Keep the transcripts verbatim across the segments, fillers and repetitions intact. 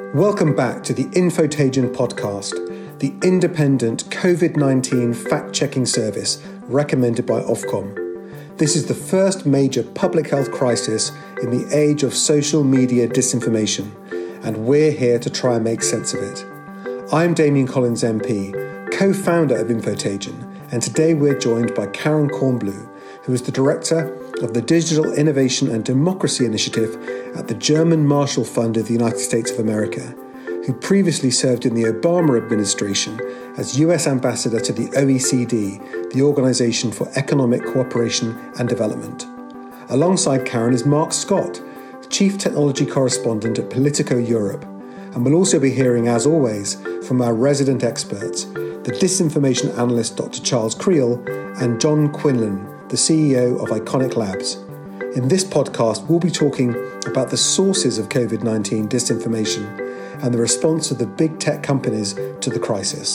Welcome back to the Infotagion podcast, the independent COVID nineteen fact-checking service recommended by Ofcom. This is the first major public health crisis in the age of social media disinformation, and we're here to try and make sense of it. I'm Damian Collins M P, co-founder of Infotagion, and today we're joined by Karen Kornbluh, who is the director of the Digital Innovation and Democracy Initiative at the German Marshall Fund of the United States of America, who previously served in the Obama administration as U S Ambassador to the O E C D, the Organization for Economic Cooperation and Development. Alongside Karen is Mark Scott, Chief Technology Correspondent at Politico Europe, and we'll also be hearing, as always, from our resident experts, the disinformation analyst Doctor Charles Creel and John Quinlan, the C E O of Iconic Labs. In this podcast, we'll be talking about the sources of COVID nineteen disinformation and the response of the big tech companies to the crisis.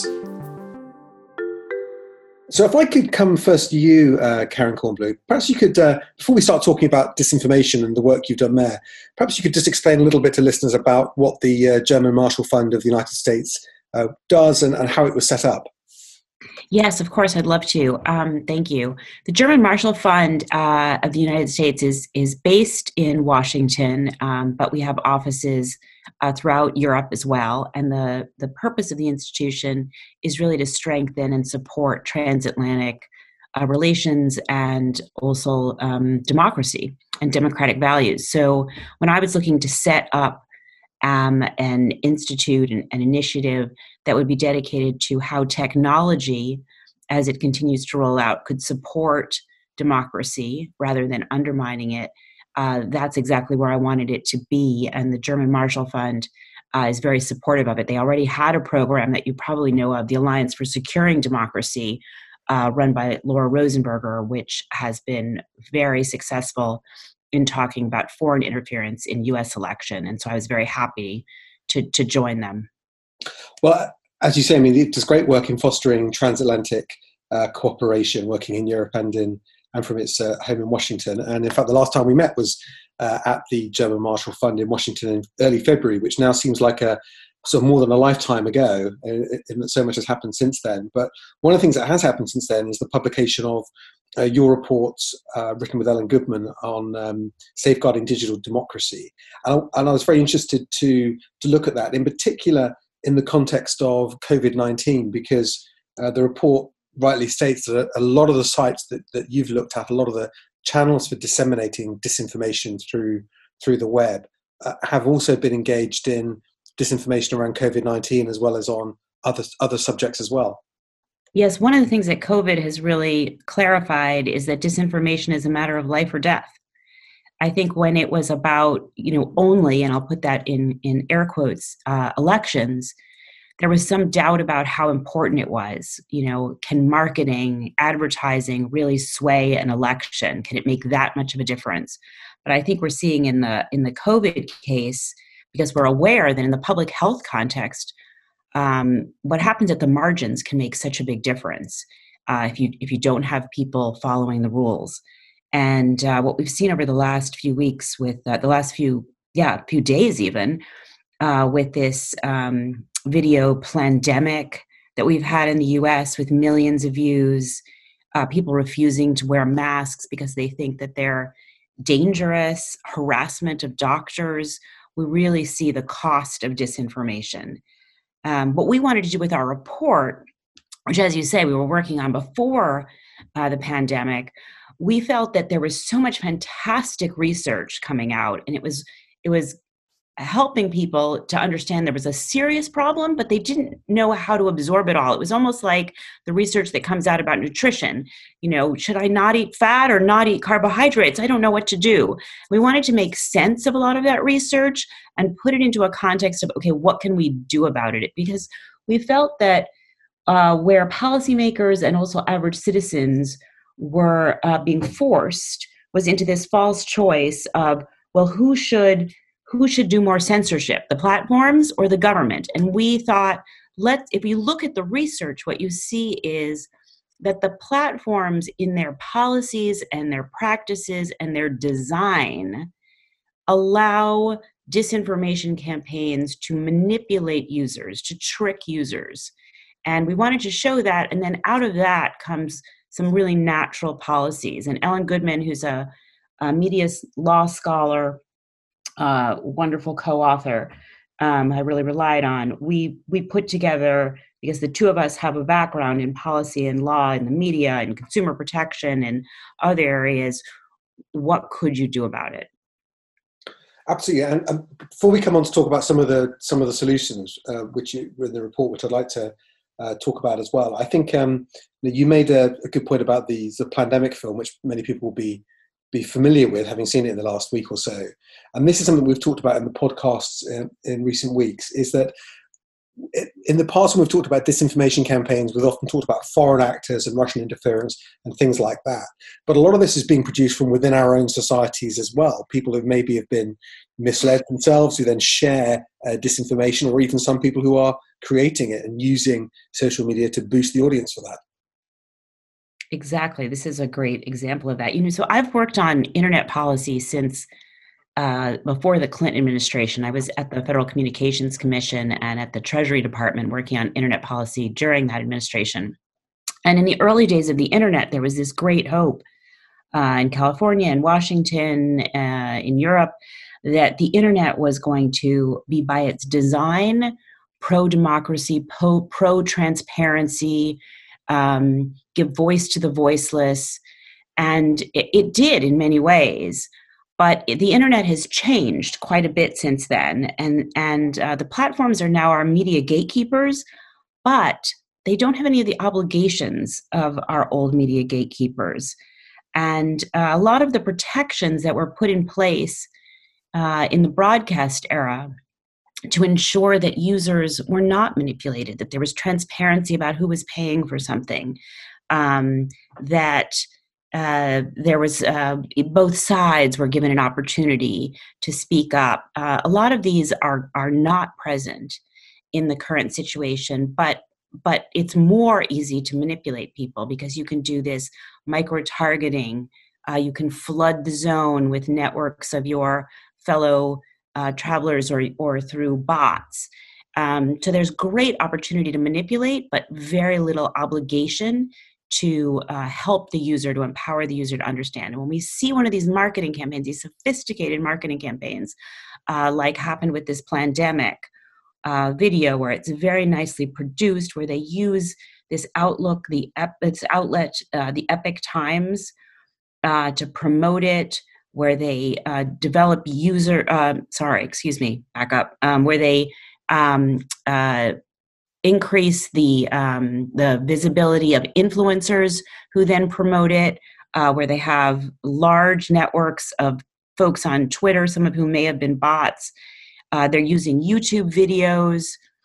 So if I could come first to you, uh, Karen Kornbluh, perhaps you could, uh, before we start talking about disinformation and the work you've done there, perhaps you could just explain a little bit to listeners about what the uh, German Marshall Fund of the United States uh, does and, and how it was set up. Yes, of course, I'd love to. Um, thank you. The German Marshall Fund uh, of the United States is is based in Washington, um, but we have offices uh, throughout Europe as well. And the, the purpose of the institution is really to strengthen and support transatlantic uh, relations and also um, democracy and democratic values. So when I was looking to set up Um, an institute, an, an initiative that would be dedicated to how technology, as it continues to roll out, could support democracy rather than undermining it. Uh, that's exactly where I wanted it to be, and the German Marshall Fund uh, is very supportive of it. They already had a program that you probably know of, the Alliance for Securing Democracy, uh, run by Laura Rosenberger, which has been very successful in talking about foreign interference in U S election. And so I was very happy to to join them. Well, as you say, I mean, it does great work in fostering transatlantic uh, cooperation, working in Europe and in and from its uh, home in Washington. And in fact, the last time we met was uh, at the German Marshall Fund in Washington in early February, which now seems like a sort of more than a lifetime ago, and so much has happened since then. But one of the things that has happened since then is the publication of uh, your reports uh, written with Ellen Goodman on um, safeguarding digital democracy. And I, and I was very interested to, to look at that, in particular in the context of COVID nineteen, because uh, the report rightly states that a lot of the sites that, that you've looked at, a lot of the channels for disseminating disinformation through, through the web uh, have also been engaged in disinformation around COVID nineteen, as well as on other other subjects as well. Yes, one of the things that COVID has really clarified is that disinformation is a matter of life or death. I think when it was about, you know, only, and I'll put that in, in air quotes, uh, elections, there was some doubt about how important it was. You know, can marketing, advertising really sway an election? Can it make that much of a difference? But I think we're seeing in the in the COVID case, because we're aware that in the public health context, um, what happens at the margins can make such a big difference uh, if you if you don't have people following the rules. And uh, what we've seen over the last few weeks, with uh, the last few yeah few days even, uh, with this um, video pandemic that we've had in the U S with millions of views, uh, people refusing to wear masks because they think that they're dangerous, harassment of doctors. We really see the cost of disinformation. Um, what we wanted to do with our report, which, as you say, we were working on before uh, the pandemic, we felt that there was so much fantastic research coming out, and it was it was helping people to understand there was a serious problem, but they didn't know how to absorb it all. It was almost like the research that comes out about nutrition. You know, should I not eat fat or not eat carbohydrates? I don't know what to do. We wanted to make sense of a lot of that research and put it into a context of, okay, what can we do about it? Because we felt that uh, where policymakers and also average citizens were uh, being forced was into this false choice of, well, who should who should do more censorship, the platforms or the government? And we thought, let's, if you look at the research, what you see is that the platforms in their policies and their practices and their design allow disinformation campaigns to manipulate users, to trick users. And we wanted to show that. And then out of that comes some really natural policies. And Ellen Goodman, who's a, a media law scholar, uh, wonderful co-author, um, I really relied on. We we put together, because the two of us have a background in policy and law and the media and consumer protection and other areas, what could you do about it? Absolutely. And, and before we come on to talk about some of the some of the solutions, uh, which you, in the report, which I'd like to uh, talk about as well, I think um, you made a, a good point about the the pandemic film, which many people will be be familiar with, having seen it in the last week or so. And this is something we've talked about in the podcasts in, in recent weeks, is that in the past when we've talked about disinformation campaigns, we've often talked about foreign actors and Russian interference and things like that. But a lot of this is being produced from within our own societies as well. People who maybe have been misled themselves, who then share uh, disinformation, or even some people who are creating it and using social media to boost the audience for that. Exactly. This is a great example of that. You know, so I've worked on internet policy since uh, before the Clinton administration. I was at the Federal Communications Commission and at the Treasury Department working on internet policy during that administration. And in the early days of the internet, there was this great hope uh, in California and Washington, uh, in Europe, that the internet was going to be, by its design, pro-democracy, pro- pro-transparency, um, give voice to the voiceless. And it, it did in many ways. But it, the internet has changed quite a bit since then. And, and uh, the platforms are now our media gatekeepers, but they don't have any of the obligations of our old media gatekeepers. And uh, a lot of the protections that were put in place uh, in the broadcast era to ensure that users were not manipulated, that there was transparency about who was paying for something, um, that uh, there was uh, both sides were given an opportunity to speak up. Uh, a lot of these are are not present in the current situation, but but it's more easy to manipulate people because you can do this micro-targeting. Uh, you can flood the zone with networks of your fellow Uh, travelers or or through bots. Um, so there's great opportunity to manipulate, but very little obligation to uh, help the user, to empower the user to understand. And when we see one of these marketing campaigns, these sophisticated marketing campaigns, uh, like happened with this pandemic uh, video, where it's very nicely produced, where they use this outlook, the ep- its outlet, uh, the Epic Times, uh, to promote it, where they uh, develop user, uh, sorry, excuse me, back up, um, where they um, uh, increase the um, the visibility of influencers who then promote it, uh, where they have large networks of folks on Twitter, some of whom may have been bots. Uh, they're using YouTube videos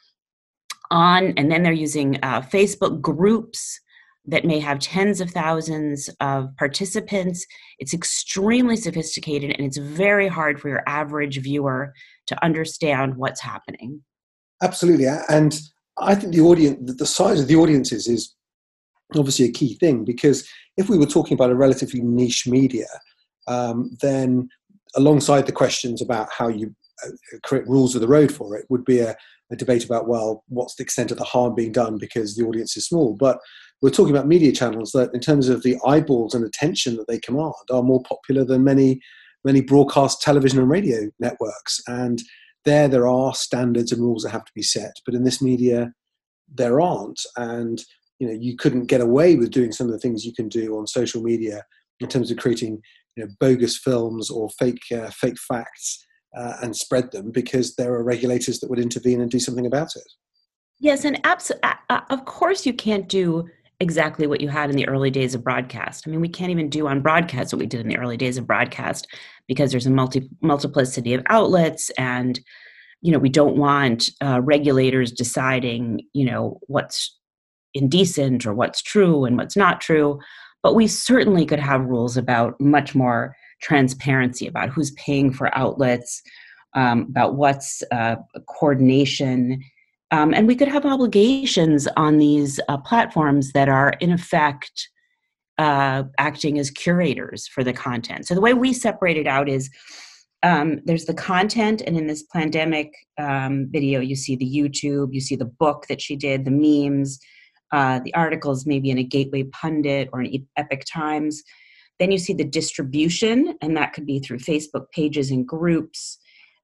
on, and then they're using uh, Facebook groups that may have tens of thousands of participants. It's extremely sophisticated, and it's very hard for your average viewer to understand what's happening. Absolutely. And I think the audience, the size of the audiences is obviously a key thing, because if we were talking about a relatively niche media, um, then alongside the questions about how you create rules of the road for it would be a, a debate about, well, what's the extent of the harm being done because the audience is small. But we're talking about media channels that, in terms of the eyeballs and attention that they command, are more popular than many, many broadcast television and radio networks. And there, there are standards and rules that have to be set. But in this media, there aren't. And you know, you couldn't get away with doing some of the things you can do on social media in terms of creating, you know, bogus films or fake uh, fake facts uh, and spread them, because there are regulators that would intervene and do something about it. Yes, and abs- uh, of course you can't do exactly what you had in the early days of broadcast. I mean, we can't even do on broadcast what we did in the early days of broadcast, because there's a multi multiplicity of outlets, and you know, we don't want uh, regulators deciding, you know, what's indecent or what's true and what's not true. But we certainly could have rules about much more transparency about who's paying for outlets, um, about what's uh, coordination. Um, and we could have obligations on these uh, platforms that are, in effect, uh, acting as curators for the content. So the way we separate it out is Um, there's the content, and in this pandemic um, video, you see the YouTube, you see the book that she did, the memes, uh, the articles maybe in a Gateway Pundit or an Epic Times. Then you see the distribution, and that could be through Facebook pages and groups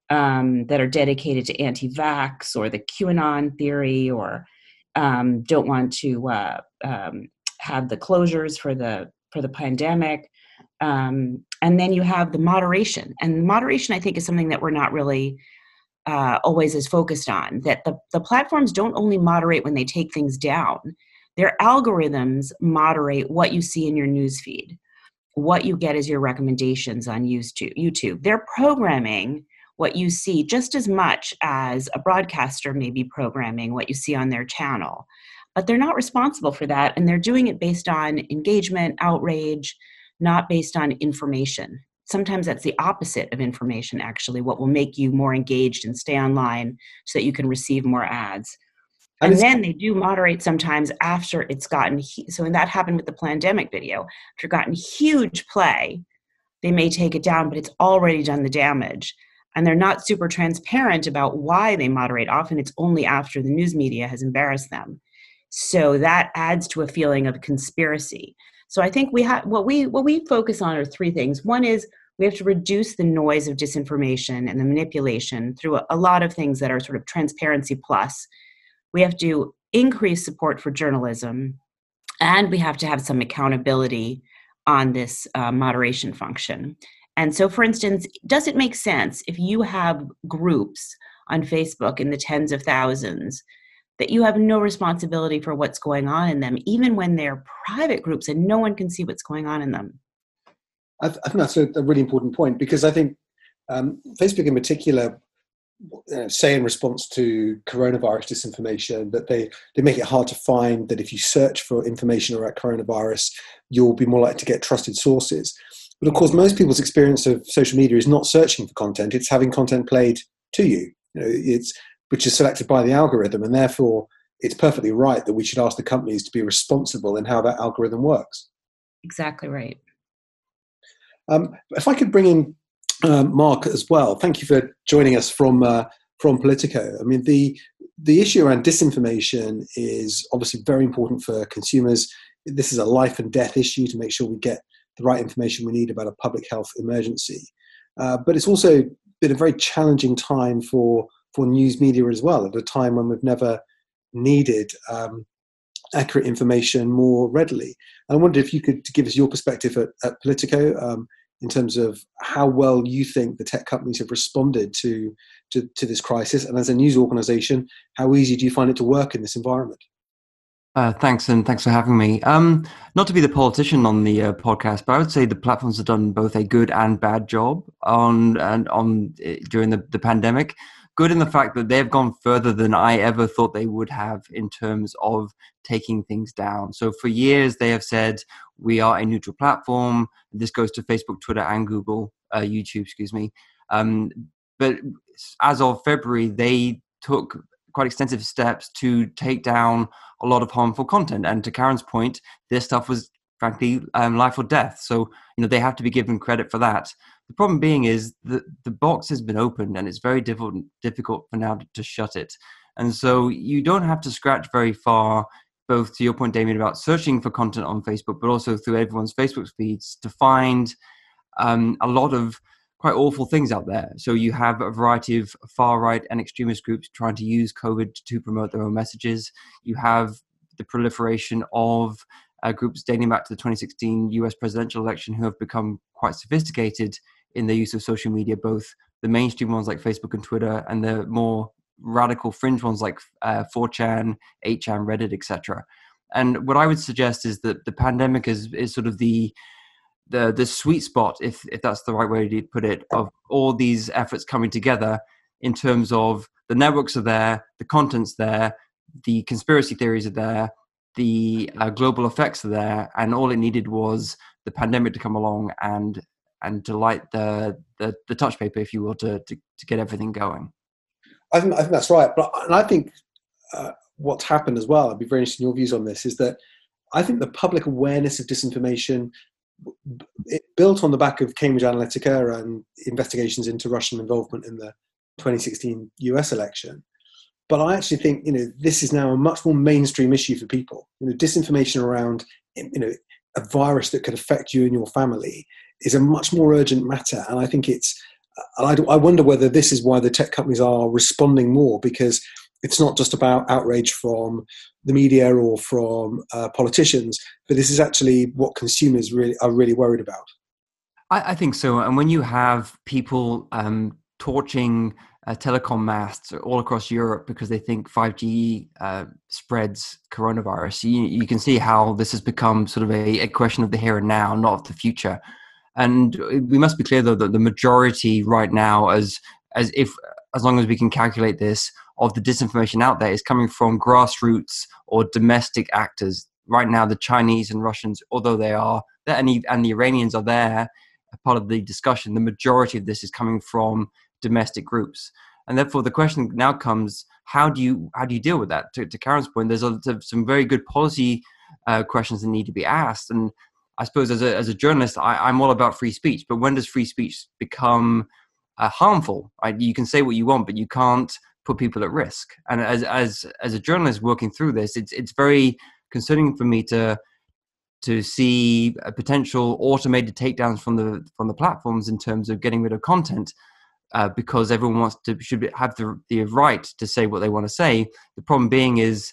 um, that are dedicated to anti-vax or the QAnon theory, or um, don't want to uh, um, have the closures for the for the pandemic. Um, and then you have the moderation. And moderation, I think, is something that we're not really uh, always as focused on, that the, the platforms don't only moderate when they take things down. Their algorithms moderate what you see in your newsfeed, what you get as your recommendations on YouTube. They're programming what you see just as much as a broadcaster may be programming what you see on their channel. But they're not responsible for that, and they're doing it based on engagement, outrage, not based on information. Sometimes that's the opposite of information, actually, what will make you more engaged and stay online so that you can receive more ads. And, and then they do moderate sometimes after it's gotten, so when that happened with the pandemic video, after gotten huge play, they may take it down, but it's already done the damage. And they're not super transparent about why they moderate. Often it's only after the news media has embarrassed them. So that adds to a feeling of conspiracy. So I think we have what we what we focus on are three things. One is we have to reduce the noise of disinformation and the manipulation through a, a lot of things that are sort of transparency plus. We have to increase support for journalism, and we have to have some accountability on this uh, moderation function. And so, for instance, does it make sense if you have groups on Facebook in the tens of thousands that you have no responsibility for what's going on in them, even when they're private groups and no one can see what's going on in them? I, th- I think that's a, a really important point, because I think um, Facebook in particular, uh, say in response to coronavirus disinformation, that they, they make it hard to find that if you search for information about coronavirus, you'll be more likely to get trusted sources. But of course, most people's experience of social media is not searching for content, it's having content played to you. You know, it's which is selected by the algorithm, and therefore it's perfectly right that we should ask the companies to be responsible in how that algorithm works. Exactly right. Um, if I could bring in uh, Mark as well, thank you for joining us from uh, from Politico. I mean, the the issue around disinformation is obviously very important for consumers. This is a life and death issue to make sure we get the right information we need about a public health emergency. Uh, but it's also been a very challenging time for for news media as well, at a time when we've never needed um, accurate information more readily. And I wondered if you could give us your perspective at, at Politico um, in terms of how well you think the tech companies have responded to, to, to this crisis. And as a news organization, how easy do you find it to work in this environment? Uh, thanks, and thanks for having me. Um, not to be the politician on the uh, podcast, but I would say the platforms have done both a good and bad job on and on uh, during the, the pandemic. Good in the fact that they've gone further than I ever thought they would have in terms of taking things down. So for years, they have said, we are a neutral platform. This goes to Facebook, Twitter, and Google, uh, YouTube, excuse me. Um, but as of February, they took quite extensive steps to take down a lot of harmful content. And to Karen's point, this stuff was frankly um, life or death. So, you know, they have to be given credit for that. The problem being is that the box has been opened and it's very difficult, difficult for now to, to shut it. And so you don't have to scratch very far, both to your point, Damien, about searching for content on Facebook, but also through everyone's Facebook feeds to find um, a lot of quite awful things out there. So you have a variety of far-right and extremist groups trying to use COVID to promote their own messages. You have the proliferation of uh, groups dating back to the twenty sixteen U S presidential election who have become quite sophisticated in their use of social media, both the mainstream ones like Facebook and Twitter and the more radical fringe ones like uh, four chan, eight chan, Reddit, et cetera. And what I would suggest is that the pandemic is, is sort of the the the sweet spot, if if that's the right way to put it, of all these efforts coming together in terms of the networks are there, the content's there, the conspiracy theories are there, the uh, global effects are there, and all it needed was the pandemic to come along and and to light the the, the touch paper, if you will, to, to to get everything going. I think I think that's right, but and I think uh, what's happened as well, I'd be very interested in your views on this, is that I think the public awareness of disinformation it built on the back of Cambridge Analytica and investigations into Russian involvement in the twenty sixteen U S election. But I actually think, you know, this is now a much more mainstream issue for people. You know, disinformation around, you know, a virus that could affect you and your family is a much more urgent matter. And I think it's, I, I wonder whether this is why the tech companies are responding more, because it's not just about outrage from the media or from uh, politicians, but this is actually what consumers really are really worried about. I, I think so. And when you have people um, torching uh, telecom masts all across Europe because they think five G uh, spreads coronavirus, you, you can see how this has become sort of a, a question of the here and now, not of the future. And we must be clear, though, that the majority right now, as as if as long as we can calculate this, of the disinformation out there is coming from grassroots or domestic actors. Right now, the Chinese and Russians, although they are there, and the, and the Iranians are there, part of the discussion, the majority of this is coming from domestic groups. And therefore, the question now comes, how do you how do you deal with that? To, to Karen's point, there's a, some very good policy uh, questions that need to be asked. And I suppose as a, as a journalist, I, I'm all about free speech. But when does free speech become uh, harmful? Right? You can say what you want, but you can't put people at risk. And as as as a journalist working through this, it's it's very concerning for me to to see a potential automated takedowns from the from the platforms in terms of getting rid of content, uh, because everyone wants to should have the the right to say what they want to say. The problem being is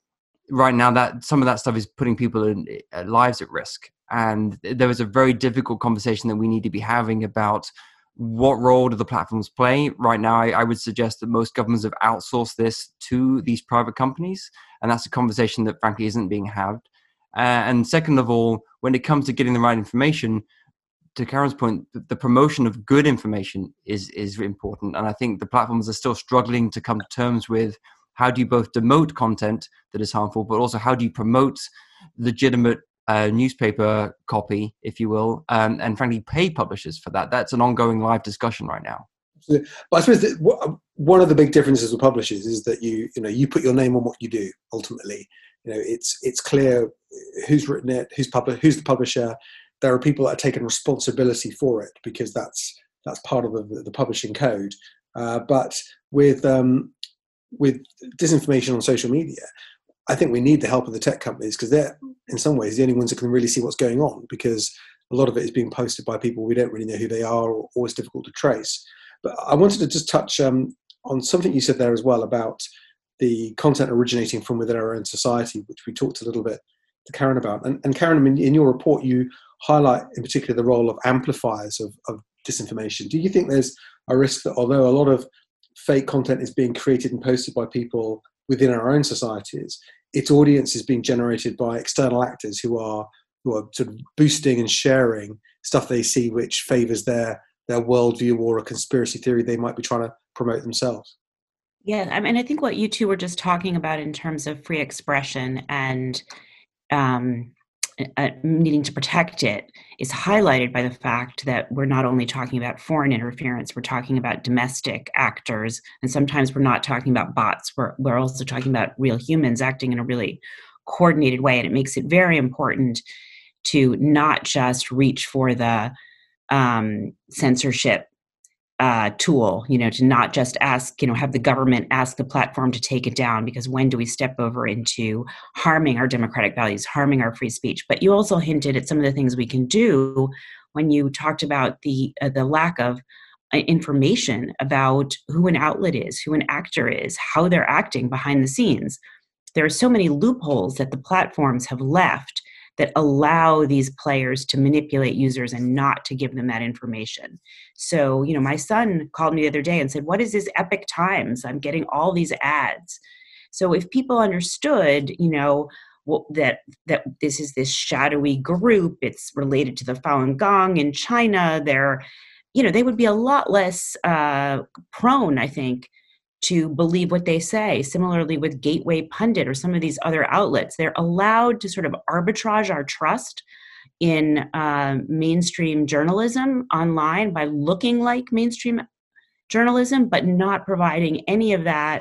right now that some of that stuff is putting people in uh, lives at risk. And there is a very difficult conversation that we need to be having about what role do the platforms play? Right now, I, I would suggest that most governments have outsourced this to these private companies. And that's a conversation that frankly isn't being had. Uh, and second of all, when it comes to getting the right information, to Karen's point, the, the promotion of good information is, is important. And I think the platforms are still struggling to come to terms with how do you both demote content that is harmful, but also how do you promote legitimate Uh, newspaper copy, if you will, um, and frankly pay publishers for that. That's an ongoing live discussion right now. But I suppose that one of the big differences with publishers is that you you know you put your name on what you do. Ultimately, you know it's it's clear who's written it, who's public, who's the publisher. There are people that are taking responsibility for it because that's that's part of the, the publishing code. Uh, but with um, with disinformation on social media, I think we need the help of the tech companies because they're, in some ways, the only ones that can really see what's going on, because a lot of it is being posted by people we don't really know who they are, or, or it's difficult to trace. But I wanted to just touch um, on something you said there as well about the content originating from within our own society, which we talked a little bit to Karen about. And, and Karen, in, in your report, you highlight in particular the role of amplifiers of, of disinformation. Do you think there's a risk that although a lot of fake content is being created and posted by people within our own societies, its audience is being generated by external actors who are who are sort of boosting and sharing stuff they see which favours their their worldview or a conspiracy theory they might be trying to promote themselves? Yeah, I mean, I think what you two were just talking about in terms of free expression and um, uh, needing to protect it is highlighted by the fact that we're not only talking about foreign interference, we're talking about domestic actors, and sometimes we're not talking about bots, we're, we're also talking about real humans acting in a really coordinated way. And it makes it very important to not just reach for the um, censorship Uh, tool, you know, to not just ask, you know, have the government ask the platform to take it down, because when do we step over into harming our democratic values, harming our free speech? But you also hinted at some of the things we can do when you talked about the uh, the lack of uh, information about who an outlet is, who an actor is, how they're acting behind the scenes. There are so many loopholes that the platforms have left that allow these players to manipulate users and not to give them that information. So, you know, my son called me the other day and said, what is this Epic Times? I'm getting all these ads. So if people understood, you know, well, that that this is this shadowy group, it's related to the Falun Gong in China, they're, you know, they would be a lot less uh, prone, I think, to believe what they say. Similarly with Gateway Pundit or some of these other outlets, they're allowed to sort of arbitrage our trust in uh, mainstream journalism online by looking like mainstream journalism, but not providing any of that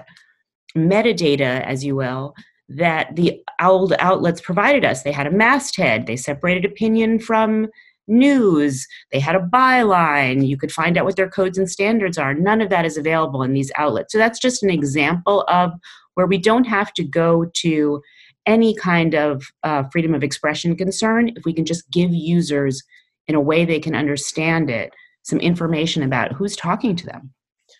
metadata, as you will, that the old outlets provided us. They had a masthead. They separated opinion from news. They had a byline. You could find out what their codes and standards are. None of that is available in these outlets. So that's just an example of where we don't have to go to any kind of uh, freedom of expression concern if we can just give users, in a way they can understand it, some information about who's talking to them.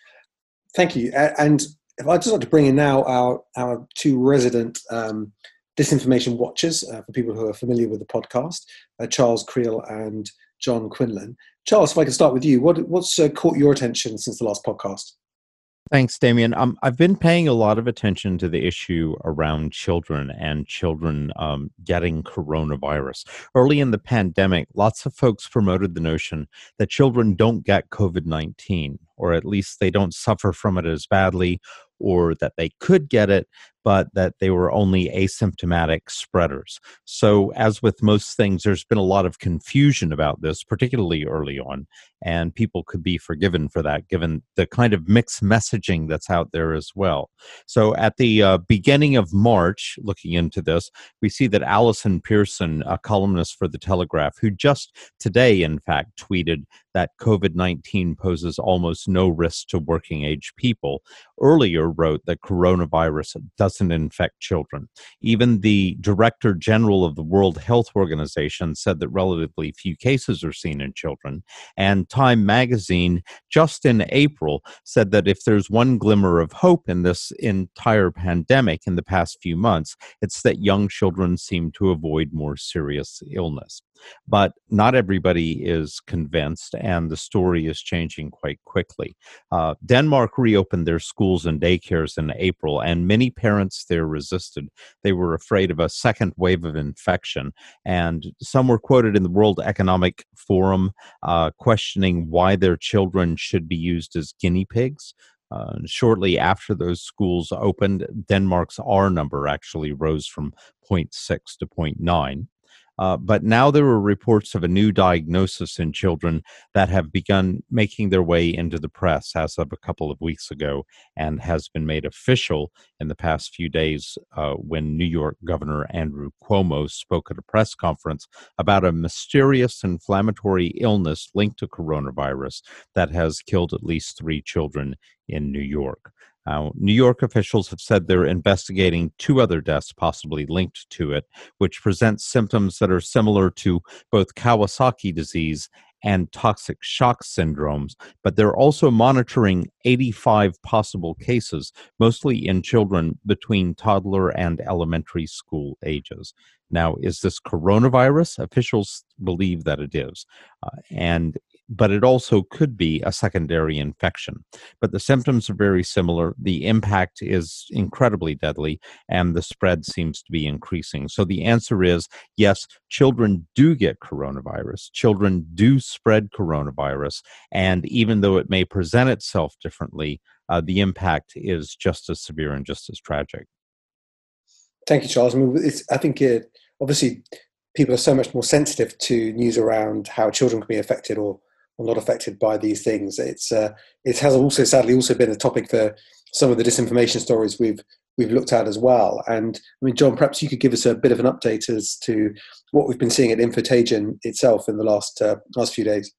Thank you. And if I'd just like to bring in now our, our two resident um, disinformation watchers, uh, for people who are familiar with the podcast, uh, Charles Creel and John Quinlan. Charles, if I can start with you, what, what's uh, caught your attention since the last podcast? Thanks, Damien. Um, I've been paying a lot of attention to the issue around children and children um, getting coronavirus. Early in the pandemic, lots of folks promoted the notion that children don't get COVID nineteen, or at least they don't suffer from it as badly, or that they could get it, but that they were only asymptomatic spreaders. So as with most things, there's been a lot of confusion about this, particularly early on, and people could be forgiven for that, given the kind of mixed messaging that's out there as well. So at the uh, beginning of March, looking into this, we see that Allison Pearson, a columnist for The Telegraph, who just today, in fact, tweeted that COVID nineteen poses almost no risk to working age people, earlier wrote that coronavirus doesn't infect children. Even the Director General of the World Health Organization said that relatively few cases are seen in children. And Time magazine, just in April, said that if there's one glimmer of hope in this entire pandemic in the past few months, it's that young children seem to avoid more serious illness. But not everybody is convinced, and the story is changing quite quickly. Uh, Denmark reopened their schools and daycares in April, and many parents there resisted. They were afraid of a second wave of infection, and some were quoted in the World Economic Forum uh, questioning why their children should be used as guinea pigs. Uh, shortly after those schools opened, Denmark's R number actually rose from zero point six to zero point nine. Uh, but now there are reports of a new diagnosis in children that have begun making their way into the press as of a couple of weeks ago, and has been made official in the past few days uh, when New York Governor Andrew Cuomo spoke at a press conference about a mysterious inflammatory illness linked to coronavirus that has killed at least three children in New York. Uh, New York officials have said they're investigating two other deaths possibly linked to it, which present symptoms that are similar to both Kawasaki disease and toxic shock syndromes, but they're also monitoring eighty-five possible cases, mostly in children between toddler and elementary school ages. Now, is this coronavirus? Officials believe that it is, uh, and but it also could be a secondary infection. But the symptoms are very similar. The impact is incredibly deadly, and the spread seems to be increasing. So the answer is yes, children do get coronavirus. Children do spread coronavirus. And even though it may present itself differently, uh, the impact is just as severe and just as tragic. Thank you, Charles. I mean, it's, I think it, obviously people are so much more sensitive to news around how children can be affected or or not affected by these things. It's uh, it has also sadly also been a topic for some of the disinformation stories we've we've looked at as well. And I mean, John, perhaps you could give us a bit of an update as to what we've been seeing at Infotagen itself in the last uh, last few days.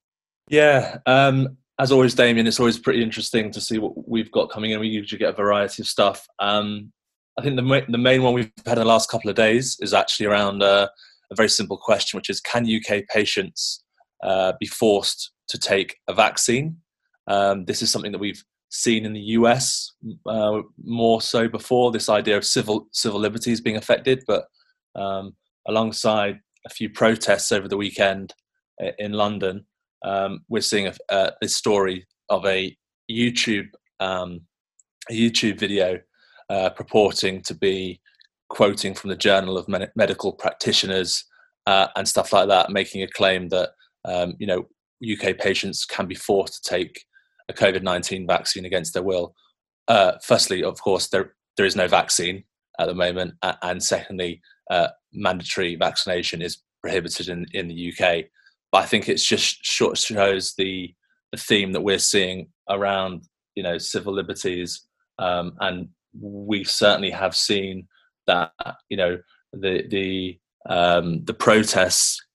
Yeah, um, as always, Damien, it's always pretty interesting to see what we've got coming in. We usually get a variety of stuff. Um, I think the ma- the main one we've had in the last couple of days is actually around uh, a very simple question, which is, can U K patients Uh, be forced to take a vaccine? Um, this is something that we've seen in the U S uh, more so before, this idea of civil civil liberties being affected, but um, alongside a few protests over the weekend in London, um, we're seeing a, uh, this story of a YouTube um, a YouTube video uh, purporting to be quoting from the Journal of Med- Medical Practitioners uh, and stuff like that, making a claim that Um, you know, U K patients can be forced to take a COVID nineteen vaccine against their will. Uh, firstly, of course, there there is no vaccine at the moment, uh, and secondly, uh, mandatory vaccination is prohibited in, in the U K. But I think it's just short shows the the theme that we're seeing around, you know, civil liberties, um, and we certainly have seen that, you know, the the um, the protests,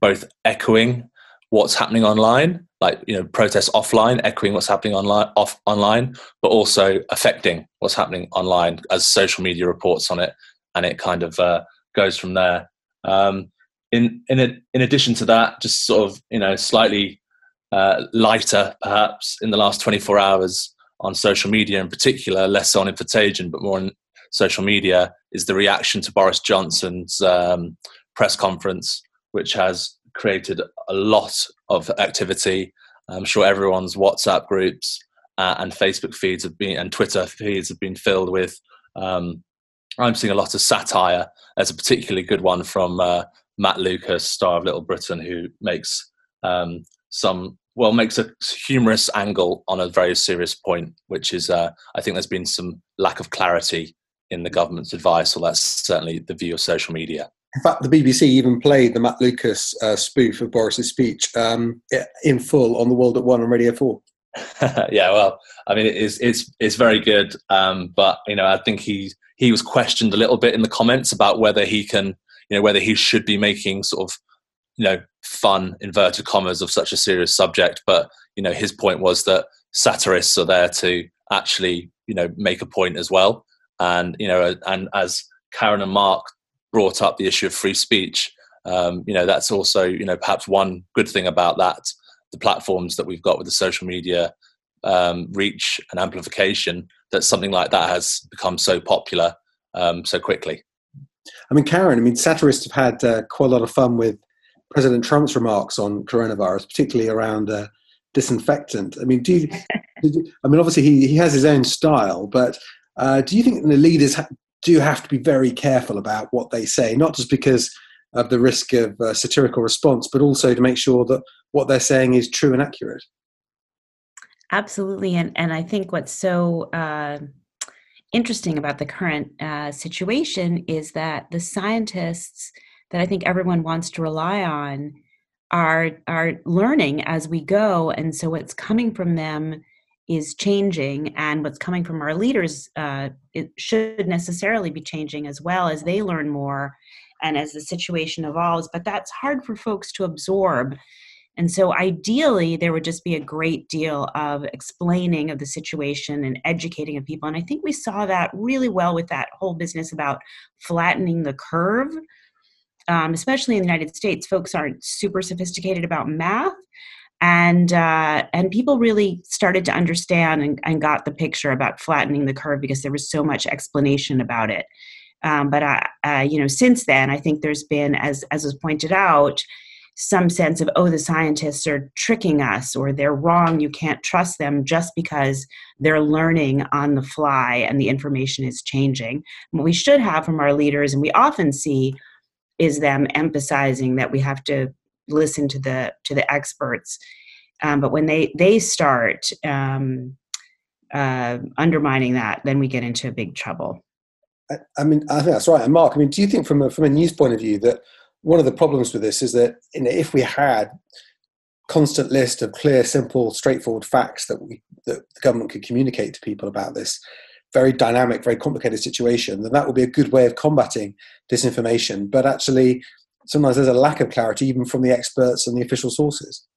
both echoing what's happening online, like, you know, protests offline, echoing what's happening online, off online, but also affecting what's happening online as social media reports on it, and it kind of uh, goes from there. Um, in in a, in addition to that, just sort of, you know, slightly uh, lighter perhaps in the last twenty-four hours on social media in particular, less on Infotagion, but more on social media, is the reaction to Boris Johnson's um, press conference, which has created a lot of activity. I'm sure everyone's WhatsApp groups uh, and Facebook feeds have been, and Twitter feeds have been filled with. Um, I'm seeing a lot of satire. There's a particularly good one from uh, Matt Lucas, star of Little Britain, who makes um, some, well, makes a humorous angle on a very serious point, which is, uh, I think there's been some lack of clarity in the government's advice, or that's certainly the view of social media. In fact, the B B C even played the Matt Lucas uh, spoof of Boris's speech um, in full on The World at One on Radio four. Yeah, well, I mean, it is, it's it's very good, um, but you know, I think he he was questioned a little bit in the comments about whether he can, you know, whether he should be making sort of, you know, fun, inverted commas, of such a serious subject. But you know, his point was that satirists are there to actually, you know, make a point as well, and you know, and as Karen and Mark brought up the issue of free speech, um, you know, that's also, you know, perhaps one good thing about that, the platforms that we've got with the social media um, reach and amplification, that something like that has become so popular um, so quickly. I mean, Karen, I mean, satirists have had uh, quite a lot of fun with President Trump's remarks on coronavirus, particularly around uh, disinfectant. I mean, do you, I mean, obviously he, he has his own style, but uh, do you think the leaders ha- do have to be very careful about what they say, not just because of the risk of uh, satirical response, but also to make sure that what they're saying is true and accurate? Absolutely. And, and I think what's so uh, interesting about the current uh, situation is that the scientists that I think everyone wants to rely on are, are learning as we go. And so what's coming from them is changing, and what's coming from our leaders uh, it should necessarily be changing as well as they learn more and as the situation evolves. But that's hard for folks to absorb. And so ideally, there would just be a great deal of explaining of the situation and educating of people. And I think we saw that really well with that whole business about flattening the curve. Um, especially in the United States, folks aren't super sophisticated about math. And uh, and people really started to understand and, and got the picture about flattening the curve because there was so much explanation about it. Um, but uh, uh, you know, since then, I think there's been, as as was pointed out, some sense of, oh, the scientists are tricking us, or they're wrong. You can't trust them just because they're learning on the fly and the information is changing. And what we should have from our leaders, and we often see, is them emphasizing that we have to listen to the to the experts, um, but when they they start um, uh, undermining that, then we get into big trouble. I, I mean, I think that's right. And Mark, I mean, do you think from a, from a news point of view that one of the problems with this is that, you know, if we had constant list of clear, simple, straightforward facts that we that the government could communicate to people about this very dynamic, very complicated situation, then that would be a good way of combating disinformation. But actually, sometimes there's a lack of clarity even from the experts and the official sources.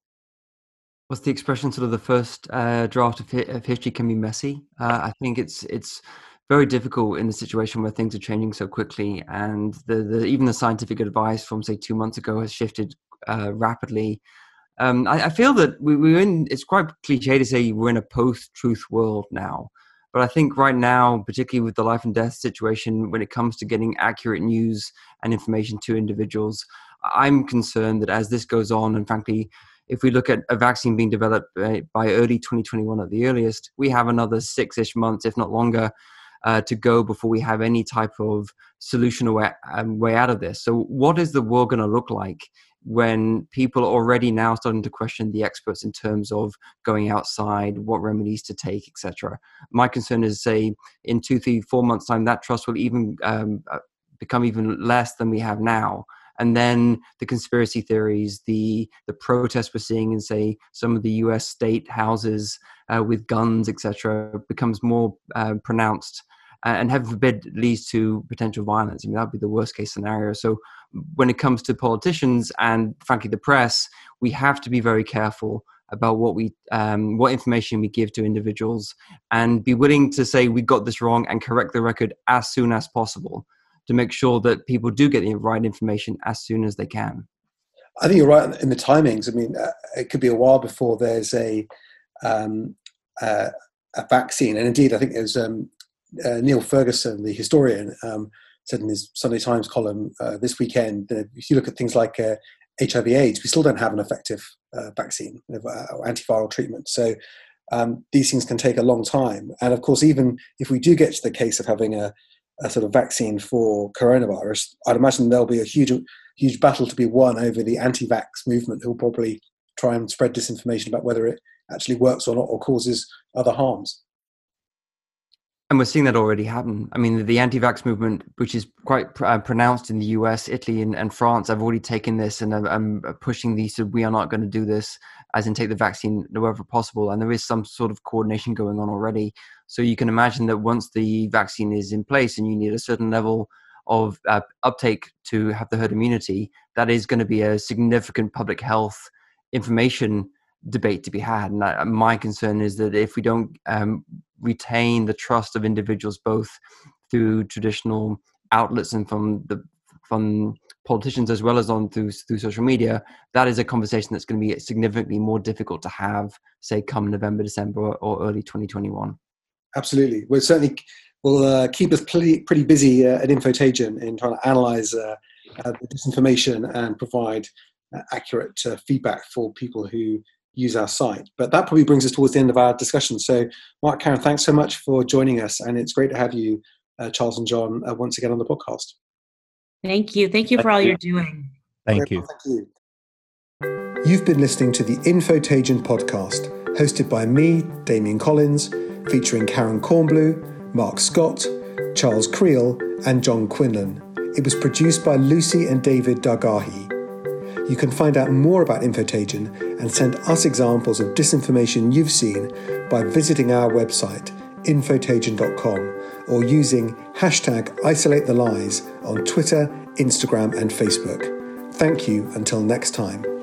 What's the expression? Sort of the first uh, draft of, hi- of history can be messy. Uh, I think it's it's very difficult in the situation where things are changing so quickly, and the, the even the scientific advice from say two months ago has shifted uh, rapidly. Um, I, I feel that we, we're in. It's quite cliche to say we're in a post-truth world now. But I think right now, particularly with the life and death situation, when it comes to getting accurate news and information to individuals, I'm concerned that as this goes on, and frankly, if we look at a vaccine being developed by, by early twenty twenty-one at the earliest, we have another six-ish months, if not longer, uh, to go before we have any type of solution or way, um, way out of this. So what is the world going to look like when people are already now starting to question the experts in terms of going outside, what remedies to take, et cetera? My concern is, say, in two, three, four months' time, that trust will even um, become even less than we have now. And then the conspiracy theories, the the protests we're seeing in, say, some of the U S state houses uh, with guns, et cetera, becomes more uh, pronounced. and heaven forbid leads to potential violence. I mean, that would be the worst case scenario. So when it comes to politicians and frankly the press, we have to be very careful about what we, um, what information we give to individuals, and be willing to say we got this wrong and correct the record as soon as possible to make sure that people do get the right information as soon as they can. I think you're right in the timings. I mean, uh, it could be a while before there's a um, uh, a vaccine, and indeed, I think it was um, uh, Neil Ferguson, the historian, um, said in his Sunday Times column uh, this weekend that if you look at things like uh, H I V AIDS, we still don't have an effective uh, vaccine or antiviral treatment. So um, these things can take a long time. And of course, even if we do get to the case of having a, a sort of vaccine for coronavirus, I'd imagine there'll be a huge, huge battle to be won over the anti-vax movement, who'll probably try and spread disinformation about whether it actually works or not, or causes other harms. And we're seeing that already happen. I mean, the anti-vax movement, which is quite pr- uh, pronounced in the U S, Italy, and, and France, have already taken this and are um, pushing these. So we are not going to do this, as in take the vaccine wherever possible. And there is some sort of coordination going on already. So you can imagine that once the vaccine is in place and you need a certain level of uh, uptake to have the herd immunity, that is going to be a significant public health information debate to be had. And I, my concern is that if we don't um, retain the trust of individuals, both through traditional outlets and from the from politicians as well as on through through social media, that is a conversation that's going to be significantly more difficult to have, say, come November, December, or, or early twenty twenty-one. Absolutely. Well, certainly will uh, keep us pretty, pretty busy uh, at Infotagen in trying to analyze uh, uh, the disinformation and provide uh, accurate uh, feedback for people who use our site. But that probably brings us towards the end of our discussion. So, Mark, Karen, thanks so much for joining us. And it's great to have you, uh, Charles and John, uh, once again on the podcast. Thank you. Thank you for Thank all you. you're doing. Thank you. Thank you. You've been listening to the Infotagen podcast, hosted by me, Damien Collins, featuring Karen Kornblue, Mark Scott, Charles Creel, and John Quinlan. It was produced by Lucy and David Dargahi. You can find out more about Infotagen and send us examples of disinformation you've seen by visiting our website, infotagen dot com, or using hashtag isolate the lies on Twitter, Instagram, and Facebook. Thank you until next time.